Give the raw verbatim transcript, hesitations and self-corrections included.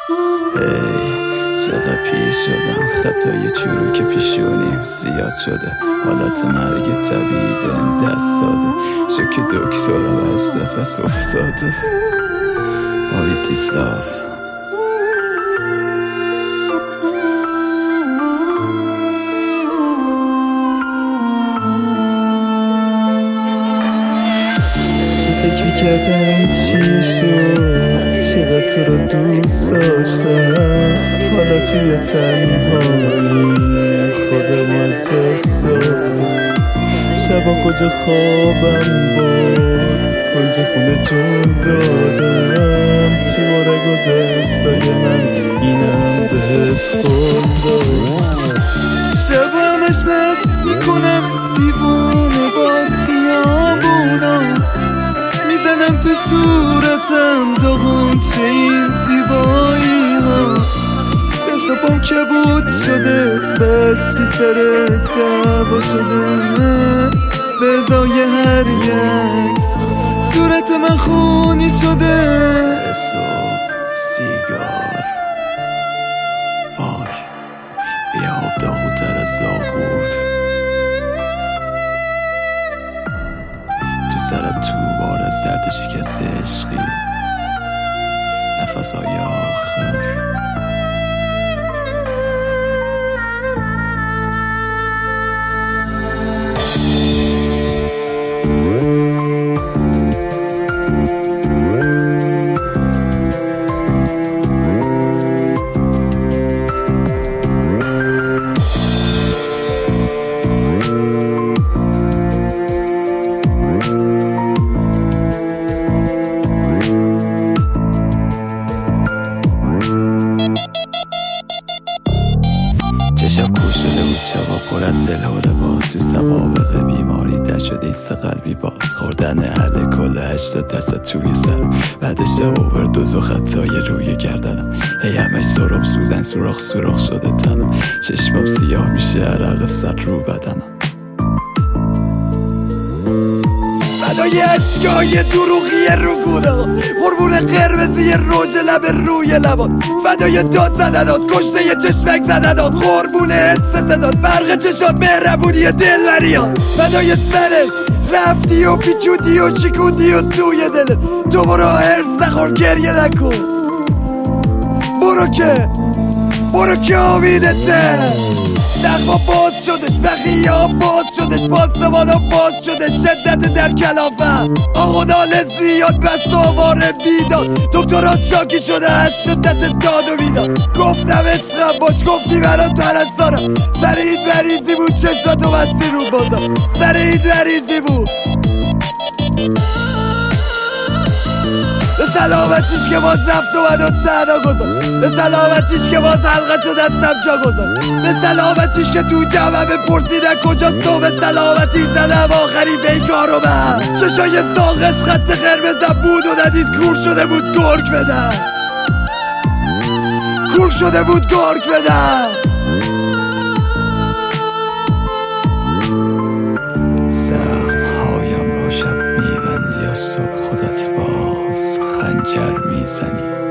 هی چقدر پیر شدم، خطای چروک پیشونیم زیاد شده، حالت مرگ طبیعی بهم دست داده، شوک دکترم از نفس افتاده. آی دیسلاف چه فکر میکردم چی شد، چقدر تو رو دوست داشتم، حالا توی تنهایی خودم از دست دادم. شبا کجا خوابم بود، کنج خونه جون دادم، تو رگ و دستای من اینم بهت خوندم. شبا همش مست میکنم دیوونه با خیابونا، میزنم تو صورتم داغون چه این زیبایی ها، حسابم کبود شده بس که سرت دعوا شده، به ازای هر عکس صورت من خونی شده. سر صبح سیگار وای بیا آب داغوتر از داغود، تو سرم تو بار از درد شکست عشقی، نفس های آخر چشم کور شده بود، شبا پر از سلح و لباس، تو سوابق بیماری در شده ایست قلبی باز، خوردن اهل کل هشتاد درصد توی سرم، بعدش اووردوز و خطای روی گردنم، هی همش سرم سوزن سوراخ سوراخ شده تنم، چشمم سیاه میشه عرق سر رو بدنم. فدای اشکای دروغی رو گودا، قربون قرمزی روژ لب روی لبات، فدای داد زدنات کشته ی چشمک زدنات، قربون حس صدات برق چشات مهربونی دلبریات، فدای سرت رفتی و پیچودی و شکودی و توی دلت، تو برو هرس نخور گریه نکن، برو که برو که آمینته. زخما باز شدش، بخیاب باز شدش، پاسدوانا باز شدش، شدت در کلافه آقا نال زیاد بس آواره بیداد، دکترات شاکی شده از شدت داد و بیداد، گفتم عشقم باش گفتی برات پرستارم، سر این مریضی بود چشمتو بستی رو بازم، سر این مریضی بود. به سلامتیش که باز رفت و من و تنها گذار، به سلامتیش که باز حلقه شد دستم جا گذار، به سلامتیش که تو جمعه بپرسیدن کجاست و به سلامتی زدم آخری بیکار و من، چشای ساقش خط قرمزم بود و ندید کور شده بود گرگ بدم، کور شده بود گرگ بدم. زخم هایم با شب میبندی و صبح خودت باز خنجر میزنی.